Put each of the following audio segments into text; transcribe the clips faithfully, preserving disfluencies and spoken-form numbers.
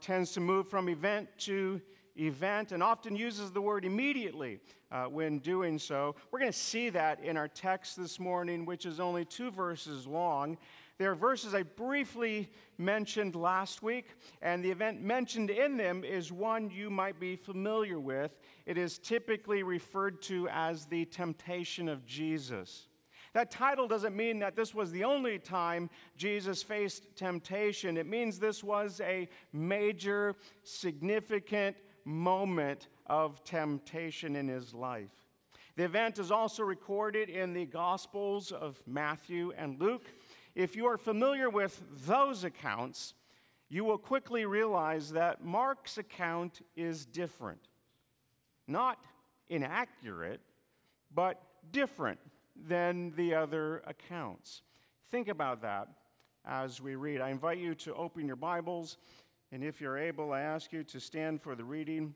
tends to move from event to event and often uses the word immediately uh, when doing so. We're going to see that in our text this morning, which is only two verses long. There are verses I briefly mentioned last week, and the event mentioned in them is one you might be familiar with. It is typically referred to as the temptation of Jesus. That title doesn't mean that this was the only time Jesus faced temptation. It means this was a major, significant moment of temptation in his life. The event is also recorded in the Gospels of Matthew and Luke. If you are familiar with those accounts, you will quickly realize that Mark's account is different. Not inaccurate, but different than the other accounts. Think about that as we read. I invite you to open your Bibles, and if you're able, I ask you to stand for the reading.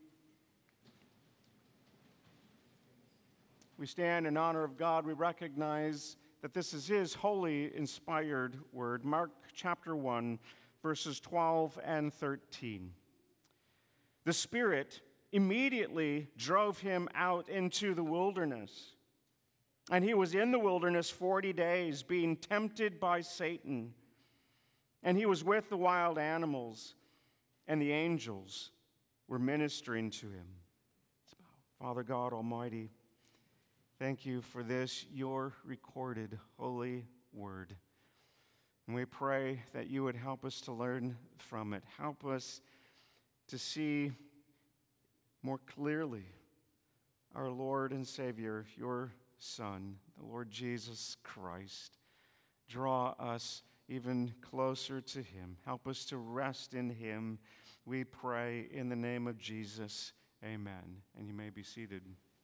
We stand in honor of God. We recognize that this is His holy, inspired word. Mark chapter one, verses twelve and thirteen. The Spirit immediately drove him out into the wilderness. And he was in the wilderness forty days, being tempted by Satan. And he was with the wild animals, and the angels were ministering to him. Father God Almighty, thank you for this, your recorded holy word. And we pray that you would help us to learn from it. Help us to see more clearly our Lord and Savior, your Son, the Lord Jesus Christ. Draw us even closer to him. Help us to rest in him. We pray in the name of Jesus. Amen. And you may be seated.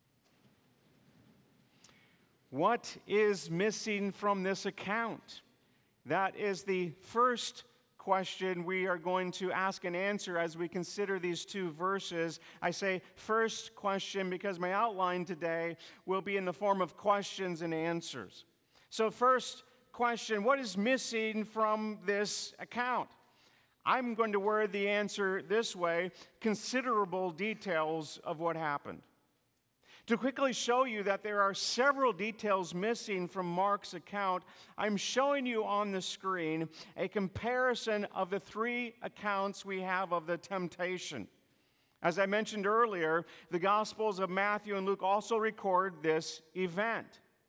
What is missing from this account? That is the first question we are going to ask and answer as we consider these two verses. I say first question because my outline today will be in the form of questions and answers. So first question, what is missing from this account? I'm going to word the answer this way: considerable details of what happened. To quickly show you that there are several details missing from Mark's account, I'm showing you on the screen a comparison of the three accounts we have of the temptation. As I mentioned earlier, the Gospels of Matthew and Luke also record this event.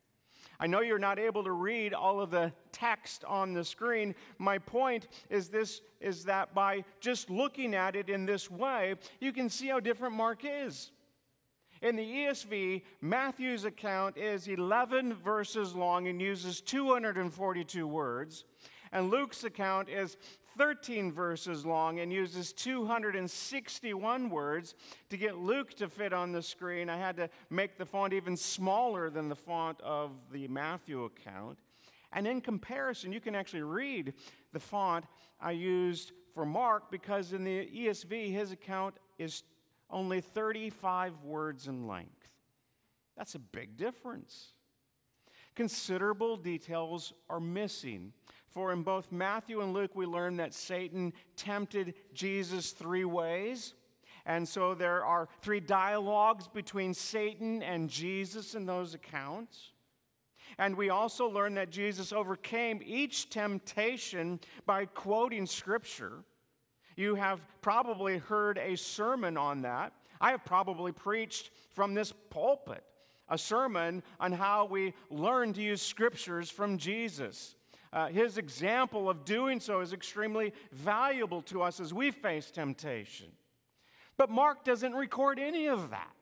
I know you're not able to read all of the text on the screen. My point is this, is that by just looking at it in this way, you can see how different Mark is. In the E S V, Matthew's account is eleven verses long and uses two hundred forty-two words, and Luke's account is thirteen verses long and uses two hundred sixty-one words. To get Luke to fit on the screen, I had to make the font even smaller than the font of the Matthew account. And in comparison, you can actually read the font I used for Mark, because in the E S V, his account is only thirty-five words in length. That's a big difference. Considerable details are missing. For in both Matthew and Luke, we learn that Satan tempted Jesus three ways. And so there are three dialogues between Satan and Jesus in those accounts. And we also learn that Jesus overcame each temptation by quoting Scripture. You have probably heard a sermon on that. I have probably preached from this pulpit a sermon on how we learn to use Scriptures from Jesus. Uh, his example of doing so is extremely valuable to us as we face temptation. But Mark doesn't record any of that.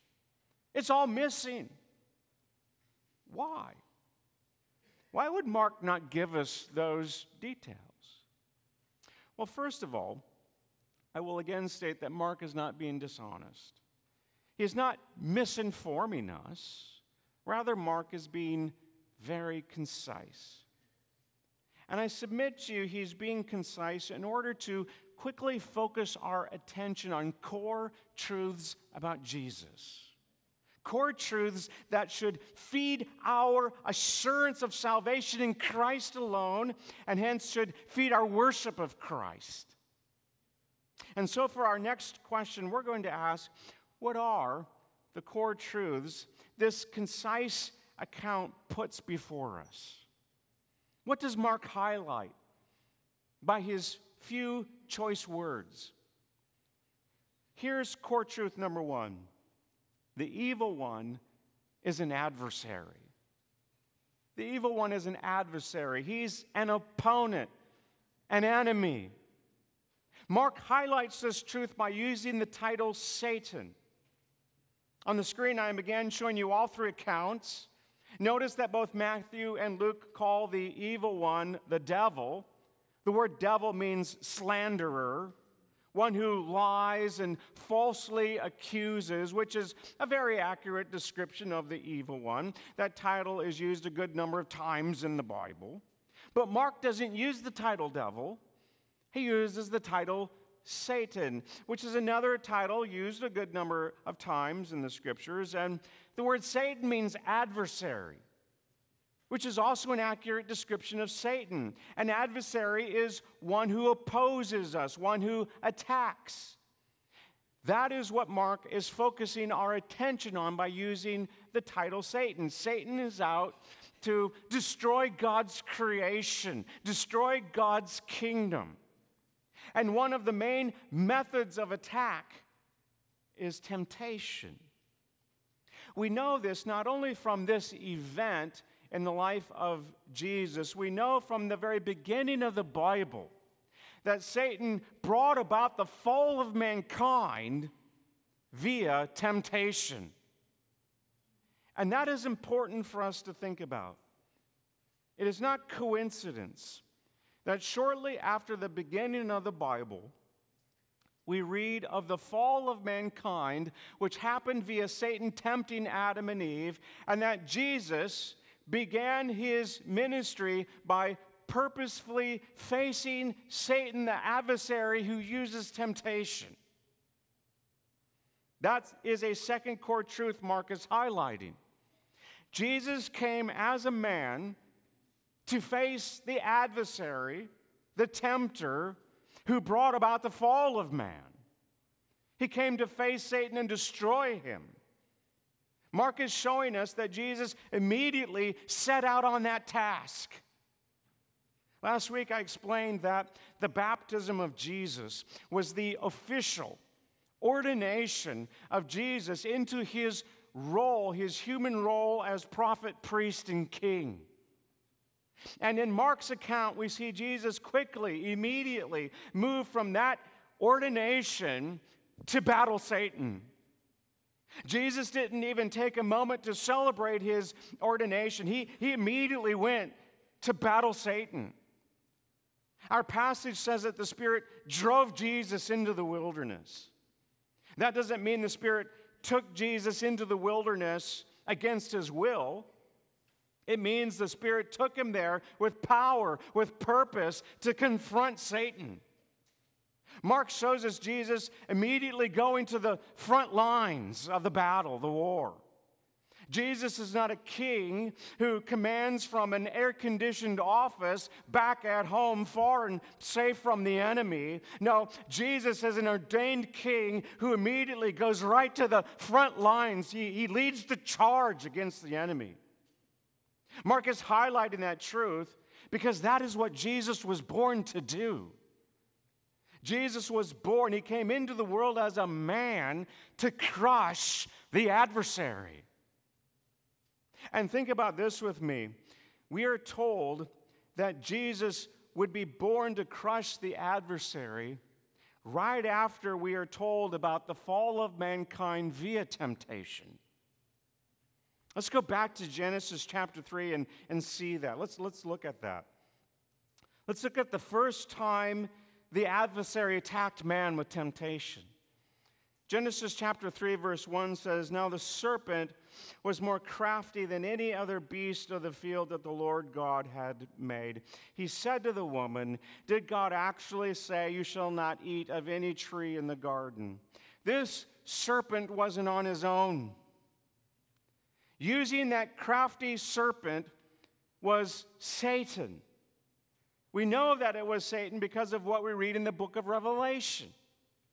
It's all missing. Why? Why would Mark not give us those details? Well, first of all, I will again state that Mark is not being dishonest. He is not misinforming us. Rather, Mark is being very concise. And I submit to you, he's being concise in order to quickly focus our attention on core truths about Jesus. Core truths that should feed our assurance of salvation in Christ alone, and hence should feed our worship of Christ. And so for our next question, we're going to ask, what are the core truths this concise account puts before us? What does Mark highlight by his few choice words? Here's core truth number one. The evil one is an adversary. The evil one is an adversary. He's an opponent, an enemy. Mark highlights this truth by using the title Satan. On the screen, I am again showing you all three accounts. Notice that both Matthew and Luke call the evil one the devil. The word devil means slanderer, one who lies and falsely accuses, which is a very accurate description of the evil one. That title is used a good number of times in the Bible. But Mark doesn't use the title devil. He uses the title Satan, which is another title used a good number of times in the Scriptures. And the word Satan means adversary, which is also an accurate description of Satan. An adversary is one who opposes us, one who attacks. That is what Mark is focusing our attention on by using the title Satan. Satan is out to destroy God's creation, destroy God's kingdom. And one of the main methods of attack is temptation. We know this not only from this event in the life of Jesus, we know from the very beginning of the Bible that Satan brought about the fall of mankind via temptation. And that is important for us to think about. It is not coincidence that shortly after the beginning of the Bible, we read of the fall of mankind, which happened via Satan tempting Adam and Eve, and that Jesus began his ministry by purposefully facing Satan, the adversary who uses temptation. That is a second core truth Mark is highlighting. Jesus came as a man to face the adversary, the tempter, who brought about the fall of man. He came to face Satan and destroy him. Mark is showing us that Jesus immediately set out on that task. Last week I explained that the baptism of Jesus was the official ordination of Jesus into his role, his human role as prophet, priest, and king. And in Mark's account, we see Jesus quickly, immediately move from that ordination to battle Satan. Jesus didn't even take a moment to celebrate his ordination. He, he immediately went to battle Satan. Our passage says that the Spirit drove Jesus into the wilderness. That doesn't mean the Spirit took Jesus into the wilderness against his will. It means the Spirit took him there with power, with purpose to confront Satan. Mark shows us Jesus immediately going to the front lines of the battle, the war. Jesus is not a king who commands from an air-conditioned office back at home, far and safe from the enemy. No, Jesus is an ordained king who immediately goes right to the front lines. He, he leads the charge against the enemy. Mark is highlighting that truth because that is what Jesus was born to do. Jesus was born, he came into the world as a man to crush the adversary. And think about this with me. We are told that Jesus would be born to crush the adversary right after we are told about the fall of mankind via temptation. Let's go back to Genesis chapter three and, and see that. Let's, let's look at that. Let's look at the first time the adversary attacked man with temptation. Genesis chapter three, verse one says, "Now the serpent was more crafty than any other beast of the field that the Lord God had made. He said to the woman, 'Did God actually say, you shall not eat of any tree in the garden?'" This serpent wasn't on his own. Using that crafty serpent was Satan. We know that it was Satan because of what we read in the book of Revelation.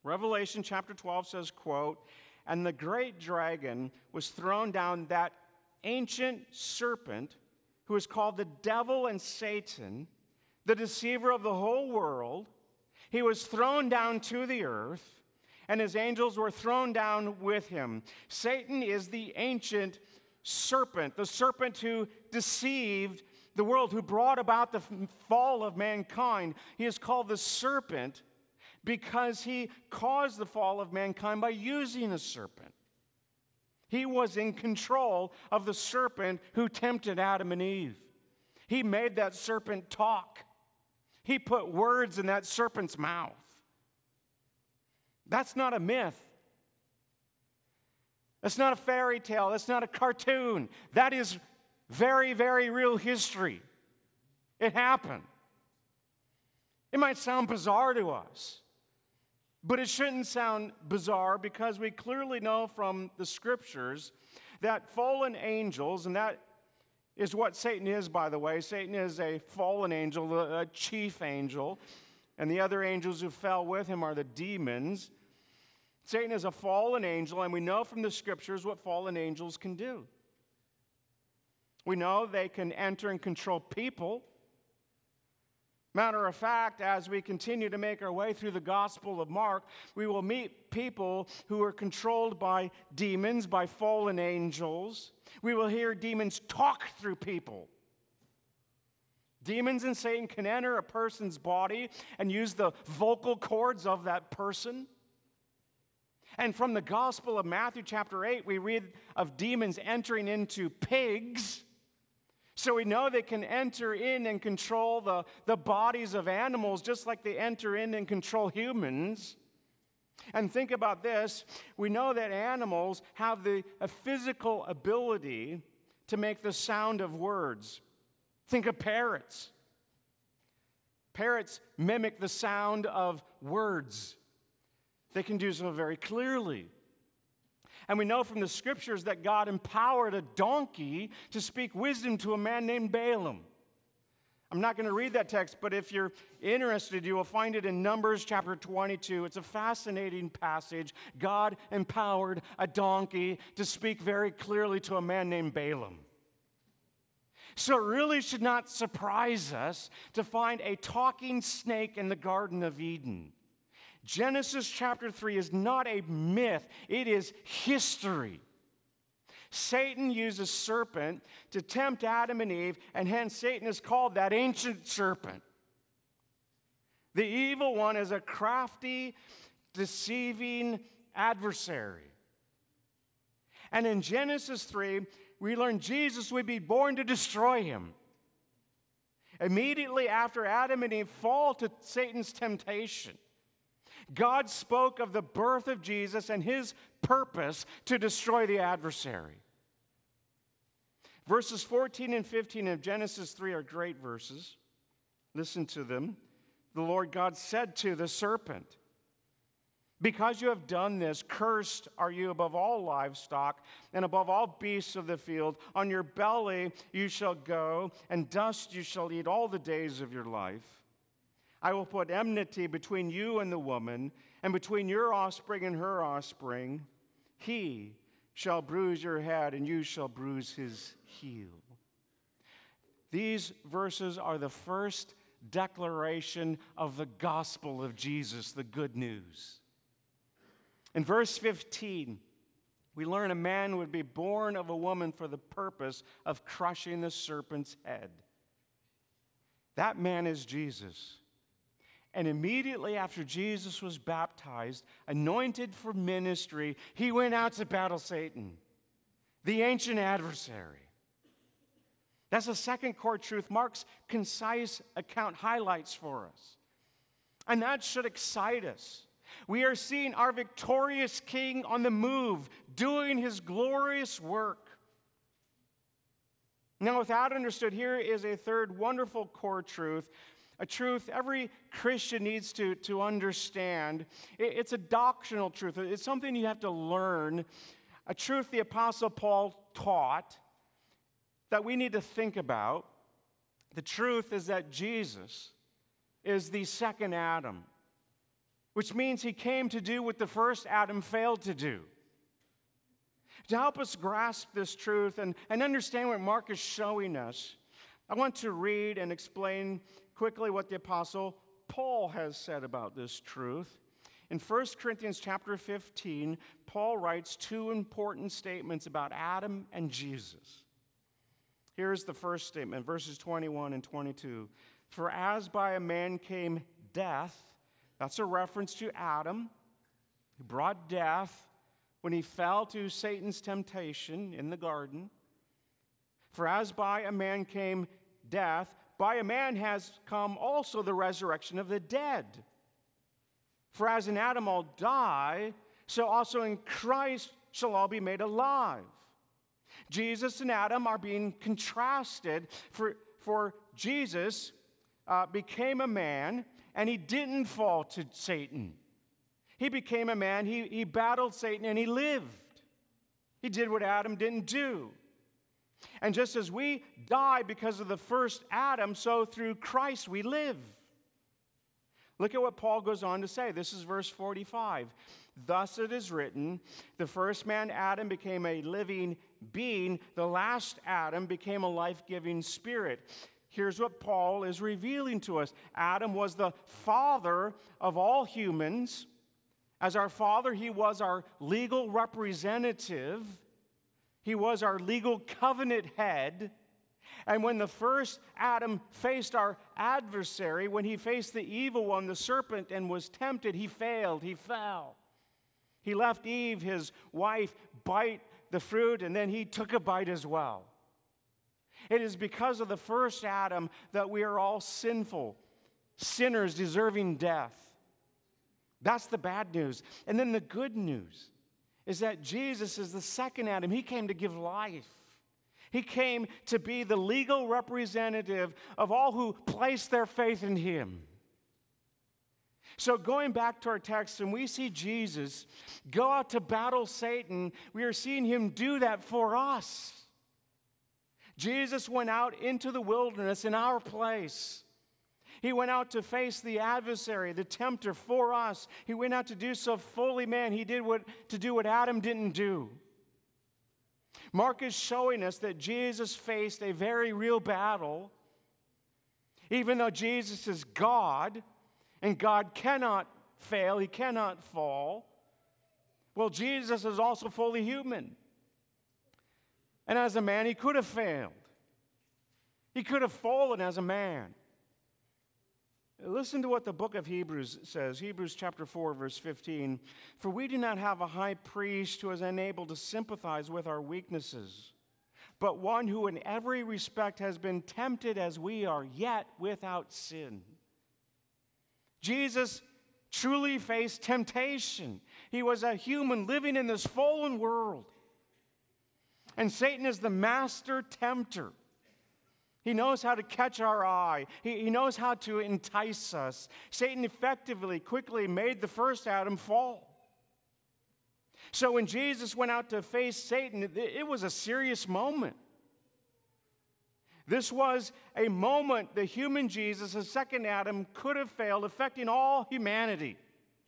Revelation chapter twelve says, quote, "And the great dragon was thrown down, that ancient serpent who is called the devil and Satan, the deceiver of the whole world. He was thrown down to the earth, and his angels were thrown down with him." Satan is the ancient serpent, the serpent who deceived the world, who brought about the fall of mankind. He is called the serpent because he caused the fall of mankind by using a serpent. He was in control of the serpent who tempted Adam and Eve. He made that serpent talk. He put words in that serpent's mouth. That's not a myth. That's not a fairy tale. That's not a cartoon. That is very, very real history. It happened. It might sound bizarre to us, but it shouldn't sound bizarre because we clearly know from the Scriptures that fallen angels, and that is what Satan is, by the way. Satan is a fallen angel, a chief angel, and the other angels who fell with him are the demons. Satan is a fallen angel, and we know from the Scriptures what fallen angels can do. We know they can enter and control people. Matter of fact, as we continue to make our way through the Gospel of Mark, we will meet people who are controlled by demons, by fallen angels. We will hear demons talk through people. Demons and Satan can enter a person's body and use the vocal cords of that person. And from the Gospel of Matthew chapter eight, we read of demons entering into pigs. So we know they can enter in and control the, the bodies of animals just like they enter in and control humans. And think about this. We know that animals have the a physical ability to make the sound of words. Think of parrots. Parrots mimic the sound of words. They can do so very clearly. And we know from the Scriptures that God empowered a donkey to speak wisdom to a man named Balaam. I'm not going to read that text, but if you're interested, you will find it in Numbers chapter twenty-two. It's a fascinating passage. God empowered a donkey to speak very clearly to a man named Balaam. So it really should not surprise us to find a talking snake in the Garden of Eden. Genesis chapter three is not a myth, it is history. Satan used a serpent to tempt Adam and Eve, and hence Satan is called that ancient serpent. The evil one is a crafty, deceiving adversary. And in Genesis three, we learn Jesus would be born to destroy him. Immediately after Adam and Eve fall to Satan's temptation, God spoke of the birth of Jesus and his purpose to destroy the adversary. Verses fourteen and fifteen of Genesis three are great verses. Listen to them. The Lord God said to the serpent, "Because you have done this, cursed are you above all livestock and above all beasts of the field. On your belly you shall go, and dust you shall eat all the days of your life. I will put enmity between you and the woman, and between your offspring and her offspring. He shall bruise your head, and you shall bruise his heel." These verses are the first declaration of the gospel of Jesus, the good news. In verse fifteen, we learn a man would be born of a woman for the purpose of crushing the serpent's head. That man is Jesus. And immediately after Jesus was baptized, anointed for ministry, he went out to battle Satan, the ancient adversary. That's a second core truth Mark's concise account highlights for us. And that should excite us. We are seeing our victorious King on the move, doing his glorious work. Now, with that understood, here is a third wonderful core truth. A truth every Christian needs to, to understand. It, it's a doctrinal truth. It's something you have to learn. A truth the Apostle Paul taught that we need to think about. The truth is that Jesus is the second Adam. which means he came to do what the first Adam failed to do. To help us grasp this truth and, and understand what Mark is showing us, I want to read and explain quickly what the Apostle Paul has said about this truth. In First Corinthians chapter fifteen, Paul writes two important statements about Adam and Jesus. Here's the first statement, verses twenty-one and twenty-two. For as by a man came death, that's a reference to Adam, who brought death when he fell to Satan's temptation in the garden. For as by a man came death, by a man has come also the resurrection of the dead. For as in Adam all die, so also in Christ shall all be made alive. Jesus and Adam are being contrasted, for, for Jesus uh, became a man, and he didn't fall to Satan. He became a man, he, he battled Satan, and he lived. He did what Adam didn't do. And just as we die because of the first Adam, so through Christ we live. Look at what Paul goes on to say. This is verse forty-five. Thus it is written, the first man, Adam, became a living being. The last Adam became a life-giving spirit. Here's what Paul is revealing to us. Adam was the father of all humans. As our father, he was our legal representative. He was our legal covenant head. And when the first Adam faced our adversary, when he faced the evil one, the serpent, and was tempted, he failed, he fell. He left Eve, his wife, bite the fruit, and then he took a bite as well. It is because of the first Adam that we are all sinful, sinners deserving death. That's the bad news. And then the good news is that Jesus is the second Adam. He came to give life. He came to be the legal representative of all who place their faith in him. So going back to our text, and we see Jesus go out to battle Satan, we are seeing him do that for us. Jesus went out into the wilderness in our place. He went out to face the adversary, the tempter, for us. He went out to do so fully man. He did what to do what Adam didn't do. Mark is showing us that Jesus faced a very real battle. Even though Jesus is God, and God cannot fail, he cannot fall, well, Jesus is also fully human. And as a man, he could have failed. He could have fallen as a man. Listen to what the book of Hebrews says, Hebrews chapter four, verse fifteen. For we do not have a high priest who is unable to sympathize with our weaknesses, but one who in every respect has been tempted as we are, yet without sin. Jesus truly faced temptation. He was a human living in this fallen world. And Satan is the master tempter. He knows how to catch our eye. He, he knows how to entice us. Satan effectively, quickly made the first Adam fall. So when Jesus went out to face Satan, it, it was a serious moment. This was a moment the human Jesus, the second Adam, could have failed, affecting all humanity.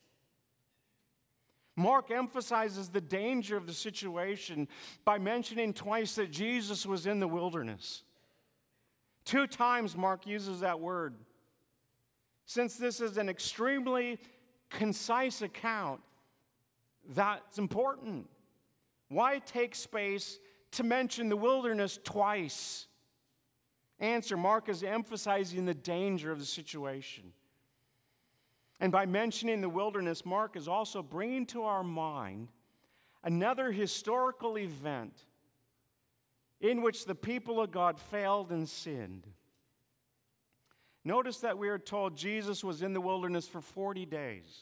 Mark emphasizes the danger of the situation by mentioning twice that Jesus was in the wilderness. Two times Mark uses that word. Since this is an extremely concise account, that's important. Why take space to mention the wilderness twice? Answer, Mark is emphasizing the danger of the situation. And by mentioning the wilderness, Mark is also bringing to our mind another historical event in which the people of God failed and sinned. Notice that we are told Jesus was in the wilderness for forty days.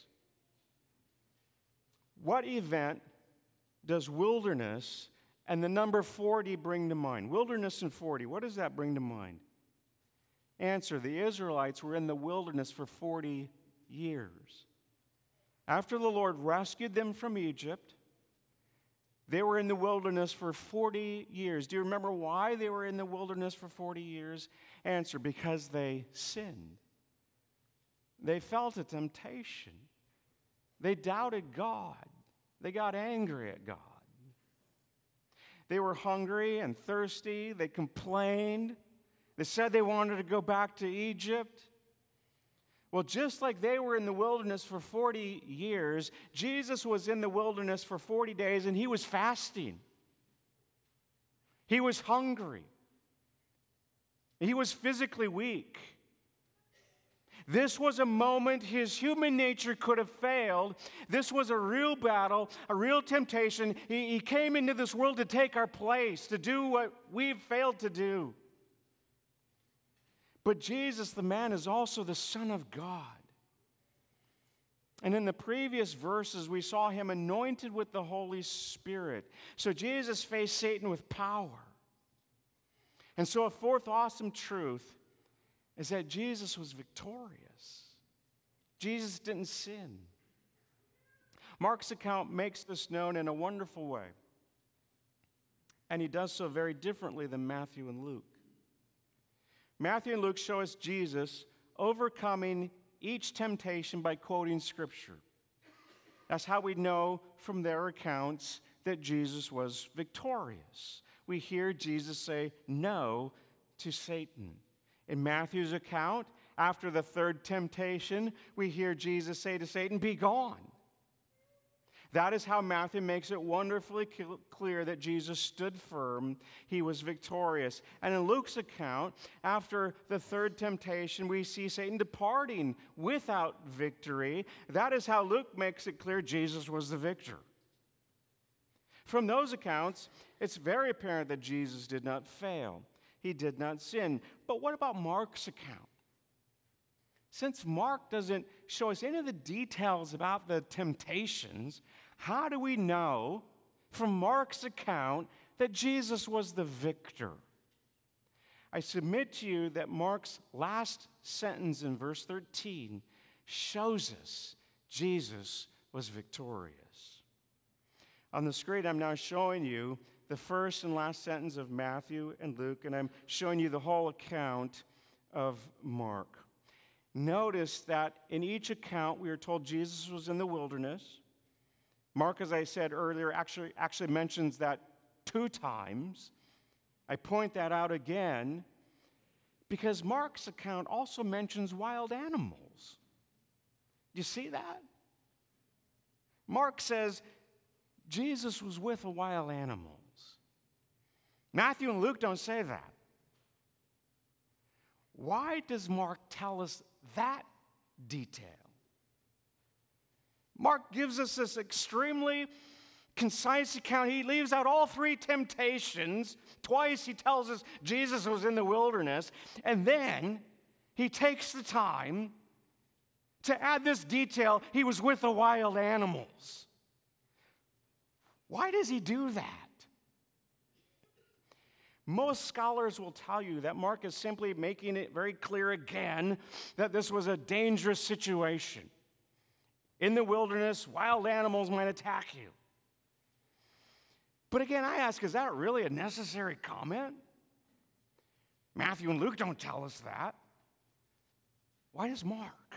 What event does wilderness and the number forty bring to mind? Wilderness and forty, what does that bring to mind? Answer, the Israelites were in the wilderness for forty years. After the Lord rescued them from Egypt, they were in the wilderness for forty years. Do you remember why they were in the wilderness for forty years? Answer, because they sinned. They felt a temptation. They doubted God. They got angry at God. They were hungry and thirsty. They complained. They said they wanted to go back to Egypt. Well, just like they were in the wilderness for forty years, Jesus was in the wilderness for forty days, and he was fasting. He was hungry. He was physically weak. This was a moment his human nature could have failed. This was a real battle, a real temptation. He, he came into this world to take our place, to do what we've failed to do. But Jesus, the man, is also the Son of God. And in the previous verses, we saw him anointed with the Holy Spirit. So Jesus faced Satan with power. And so a fourth awesome truth is that Jesus was victorious. Jesus didn't sin. Mark's account makes this known in a wonderful way. And he does so very differently than Matthew and Luke. Matthew and Luke show us Jesus overcoming each temptation by quoting Scripture. That's how we know from their accounts that Jesus was victorious. We hear Jesus say no to Satan. In Matthew's account, after the third temptation, we hear Jesus say to Satan, "Be gone." That is how Matthew makes it wonderfully clear that Jesus stood firm. He was victorious. And in Luke's account, after the third temptation, we see Satan departing without victory. That is how Luke makes it clear Jesus was the victor. From those accounts, it's very apparent that Jesus did not fail. He did not sin. But what about Mark's account? Since Mark doesn't show us any of the details about the temptations, how do we know from Mark's account that Jesus was the victor? I submit to you that Mark's last sentence in verse thirteen shows us Jesus was victorious. On the screen, I'm now showing you the first and last sentence of Matthew and Luke, and I'm showing you the whole account of Mark. Notice that in each account, we are told Jesus was in the wilderness. Mark, as I said earlier, actually, actually mentions that two times. I point that out again because Mark's account also mentions wild animals. Do you see that? Mark says Jesus was with the wild animals. Matthew and Luke don't say that. Why does Mark tell us that detail? Mark gives us this extremely concise account. He leaves out all three temptations. Twice he tells us Jesus was in the wilderness. And then he takes the time to add this detail. He was with the wild animals. Why does he do that? Most scholars will tell you that Mark is simply making it very clear again that this was a dangerous situation. In the wilderness, wild animals might attack you. But again, I ask, is that really a necessary comment? Matthew and Luke don't tell us that. Why does Mark?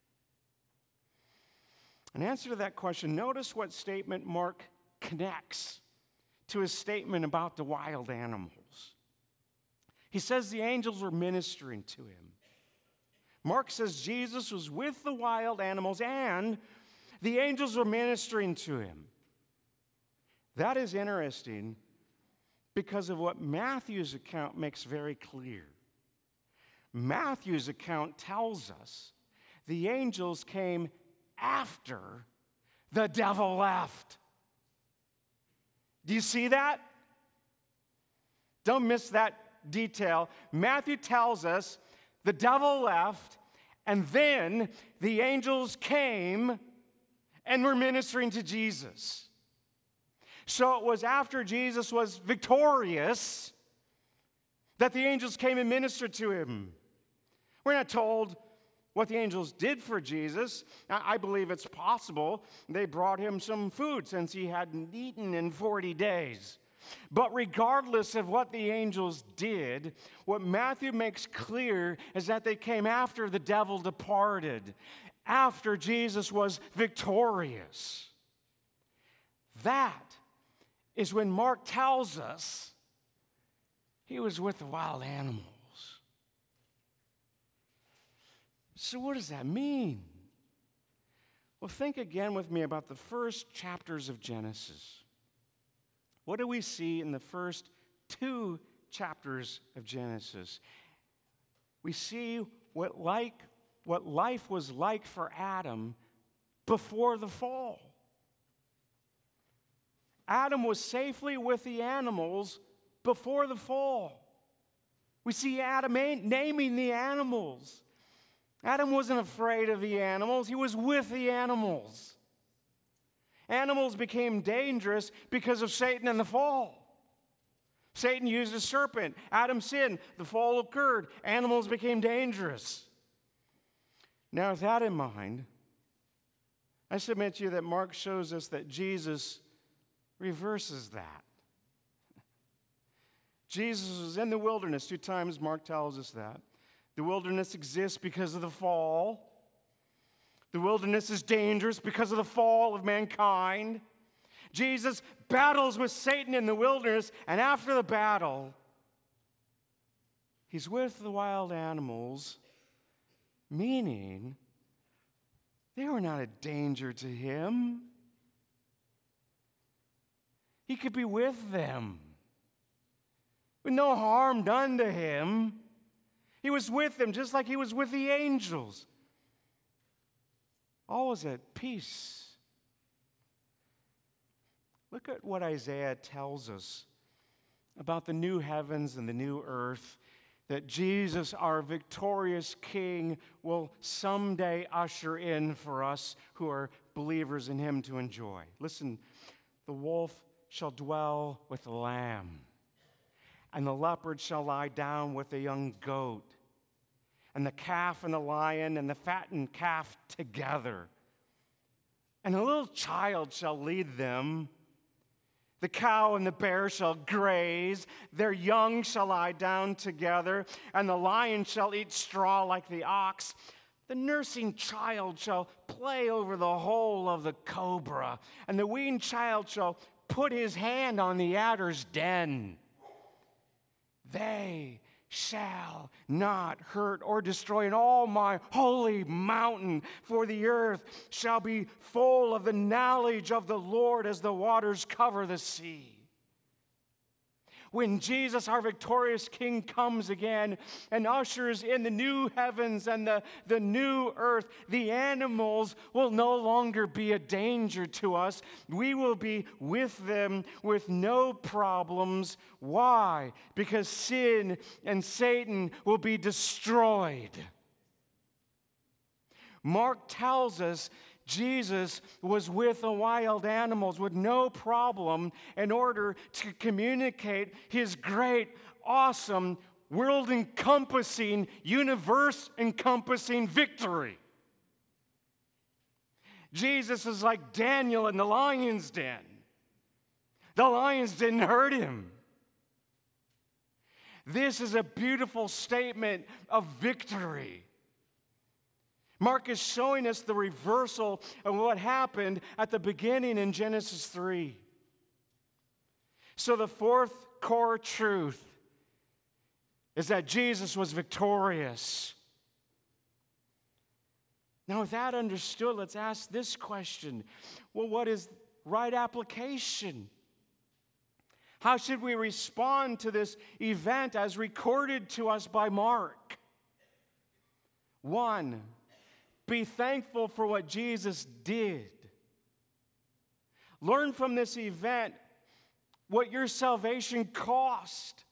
In answer to that question, notice what statement Mark connects to his statement about the wild animals. He says the angels were ministering to him. Mark says Jesus was with the wild animals and the angels were ministering to him. That is interesting because of what Matthew's account makes very clear. Matthew's account tells us the angels came after the devil left. Do you see that? Don't miss that detail. Matthew tells us the devil left, and then the angels came and were ministering to Jesus. So it was after Jesus was victorious that the angels came and ministered to him. We're not told what the angels did for Jesus. I believe it's possible they brought him some food since he hadn't eaten in forty days. But regardless of what the angels did, what Matthew makes clear is that they came after the devil departed. after Jesus was victorious. That is when Mark tells us he was with the wild animals. So what does that mean? Well, think again with me about the first chapters of Genesis. What do we see in the first two chapters of Genesis? We see what like what life was like for Adam before the fall. Adam was safely with the animals before the fall. We see Adam naming the animals. Adam wasn't afraid of the animals. He was with the animals. Animals became dangerous because of Satan and the fall. Satan used a serpent. Adam sinned. The fall occurred. Animals became dangerous. Now, with that in mind, I submit to you that Mark shows us that Jesus reverses that. Jesus was in the wilderness two times. Mark tells us that. The wilderness exists because of the fall. The wilderness is dangerous because of the fall of mankind. Jesus battles with Satan in the wilderness, and after the battle, he's with the wild animals, meaning they were not a danger to him. He could be with them with no harm done to him. He was with them just like he was with the angels. All was at peace. Look at what Isaiah tells us about the new heavens and the new earth that Jesus, our victorious King, will someday usher in for us who are believers in him to enjoy. Listen, the wolf shall dwell with the lamb, and the leopard shall lie down with the young goat, and the calf and the lion and the fattened calf together. And a little child shall lead them. The cow and the bear shall graze, their young shall lie down together, and the lion shall eat straw like the ox. The nursing child shall play over the hole of the cobra, and the weaned child shall put his hand on the adder's den. They shall not hurt or destroy in all my holy mountain, for the earth shall be full of the knowledge of the Lord as the waters cover the sea. When Jesus, our victorious King, comes again and ushers in the new heavens and the, the new earth, the animals will no longer be a danger to us. We will be with them with no problems. Why? Because sin and Satan will be destroyed. Mark tells us Jesus was with the wild animals with no problem in order to communicate his great, awesome, world-encompassing, universe-encompassing victory. Jesus is like Daniel in the lion's den. The lions didn't hurt him. This is a beautiful statement of victory. Mark is showing us the reversal of what happened at the beginning in Genesis three. So the fourth core truth is that Jesus was victorious. Now, with that understood, let's ask this question. Well, what is right application? How should we respond to this event as recorded to us by Mark? One, be thankful for what Jesus did. Learn from this event what your salvation cost.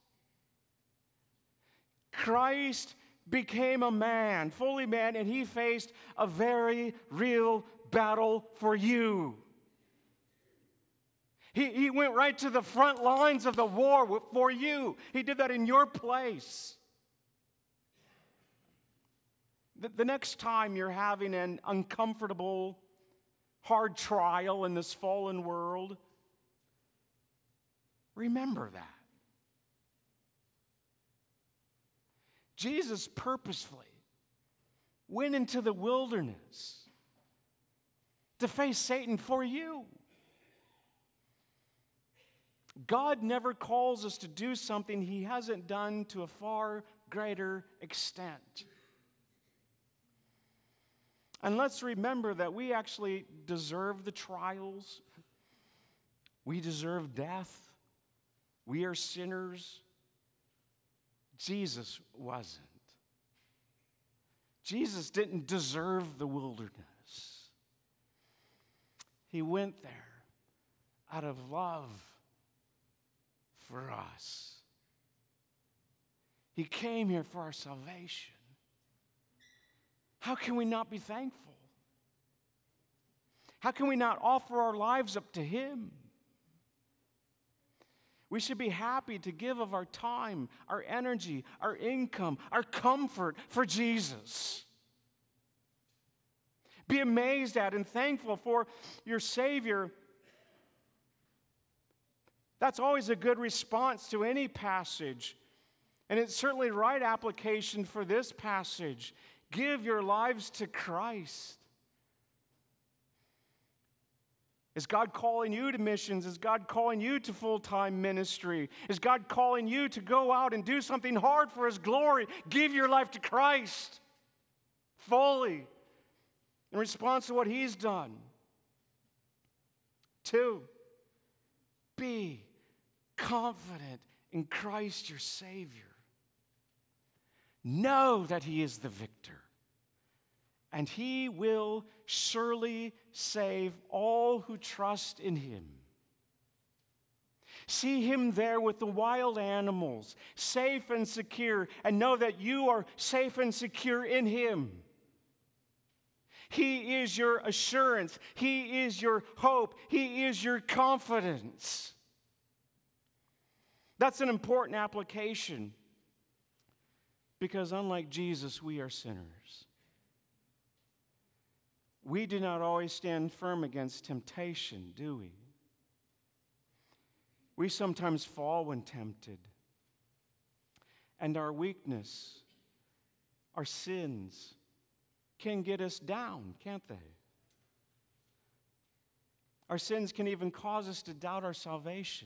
Christ became a man, fully man, and he faced a very real battle for you. He, he went right to the front lines of the war for you. He did that in your place. The, the next time you're having an uncomfortable, hard trial in this fallen world, remember that. Jesus purposefully went into the wilderness to face Satan for you. God never calls us to do something He hasn't done to a far greater extent. And let's remember that we actually deserve the trials. We deserve death. We are sinners. Jesus wasn't. Jesus didn't deserve the wilderness. He went there out of love for us. He came here for our salvation. How can we not be thankful? How can we not offer our lives up to Him? We should be happy to give of our time, our energy, our income, our comfort for Jesus. Be amazed at and thankful for your Savior. That's always a good response to any passage. And it's certainly the right application for this passage. Give your lives to Christ. Is God calling you to missions? Is God calling you to full-time ministry? Is God calling you to go out and do something hard for His glory? Give your life to Christ fully in response to what He's done. Two, be confident in Christ your Savior. Know that He is the victor. And He will surely save all who trust in Him. See Him there with the wild animals, safe and secure, and know that you are safe and secure in Him. He is your assurance. He is your hope. He is your confidence. That's an important application because unlike Jesus, we are sinners. We do not always stand firm against temptation, do we? We sometimes fall when tempted. And our weakness, our sins, can get us down, can't they? Our sins can even cause us to doubt our salvation.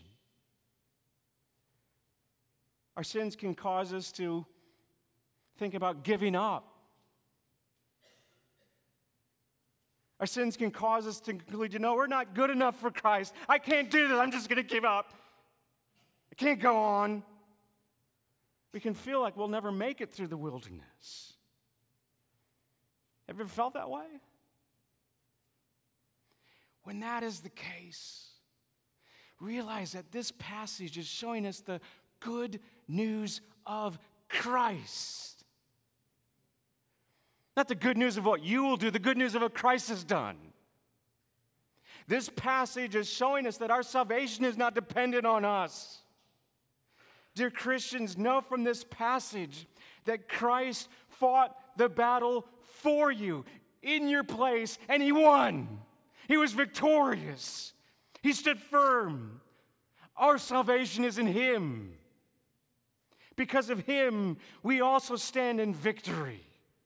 Our sins can cause us to think about giving up. Our sins can cause us to conclude, you know, we're not good enough for Christ. I can't do this. I'm just going to give up. I can't go on. We can feel like we'll never make it through the wilderness. Ever felt that way? When that is the case, realize that this passage is showing us the good news of Christ. Not the good news of what you will do, the good news of what Christ has done. This passage is showing us that our salvation is not dependent on us. Dear Christians, know from this passage that Christ fought the battle for you in your place, and He won. He was victorious. He stood firm. Our salvation is in Him. Because of Him, we also stand in victory.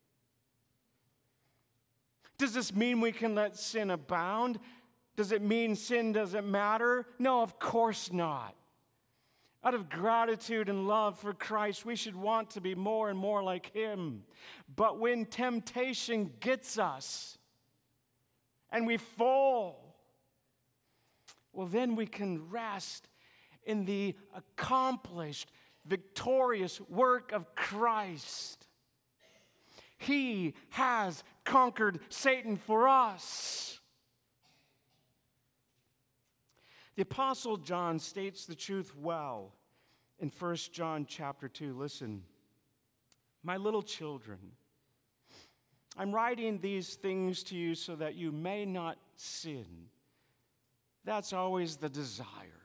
Does this mean we can let sin abound? Does it mean sin doesn't matter? No, of course not. Out of gratitude and love for Christ, we should want to be more and more like Him. But when temptation gets us and we fall, well, then we can rest in the accomplished, victorious work of Christ. He has conquered Satan for us. The Apostle John states the truth well in First John chapter two. Listen, my little children, I'm writing these things to you so that you may not sin. That's always the desire,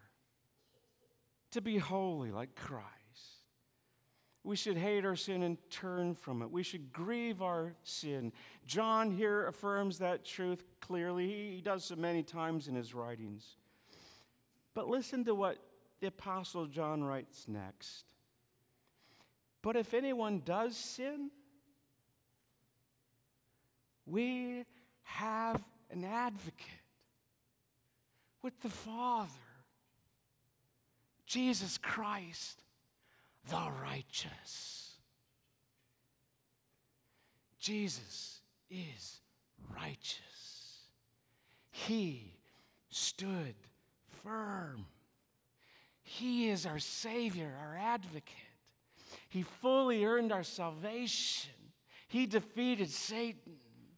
to be holy like Christ. We should hate our sin and turn from it. We should grieve our sin. John here affirms that truth clearly. He does so many times in his writings. But listen to what the Apostle John writes next. But if anyone does sin, We have an advocate with the Father, Jesus Christ, the righteous. Jesus is righteous. He stood firm. He is our Savior, our advocate. He fully earned our salvation. He defeated Satan.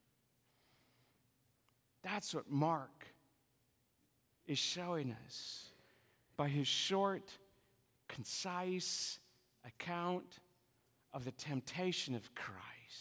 That's what Mark is showing us by his short, concise account of the temptation of Christ.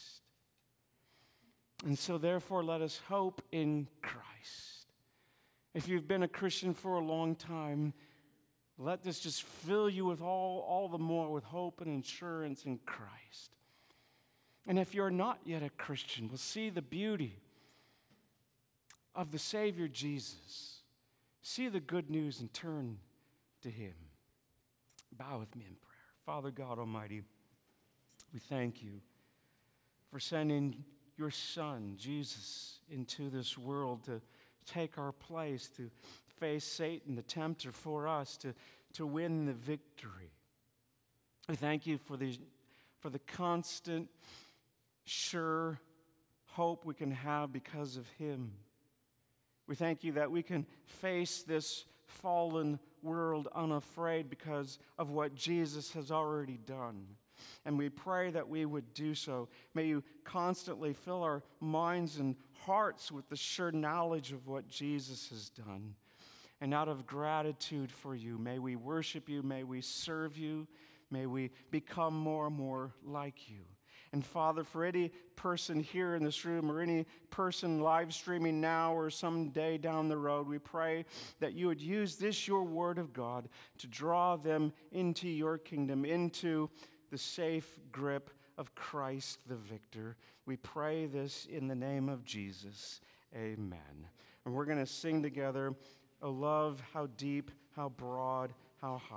And so therefore, let us hope in Christ. If you've been a Christian for a long time, let this just fill you with all, all the more with hope and assurance in Christ. And if you're not yet a Christian, we'll see the beauty of the Savior Jesus. See the good news and turn to Him. Bow with me in prayer. Father God Almighty, we thank you for sending your Son, Jesus, into this world to take our place, to face Satan, the tempter, for us, to, to win the victory. We thank you for the, for the constant, sure hope we can have because of Him. We thank you that we can face this fallen world unafraid because of what Jesus has already done. And we pray that we would do so. May you constantly fill our minds and hearts with the sure knowledge of what Jesus has done. And out of gratitude for you, may we worship you, may we serve you, may we become more and more like you. And Father, for any person here in this room or any person live streaming now or someday down the road, we pray that you would use this, your word of God, to draw them into your kingdom, into the safe grip of Christ the victor. We pray this in the name of Jesus. Amen. And we're going to sing together, "O love, how deep, how broad, how high."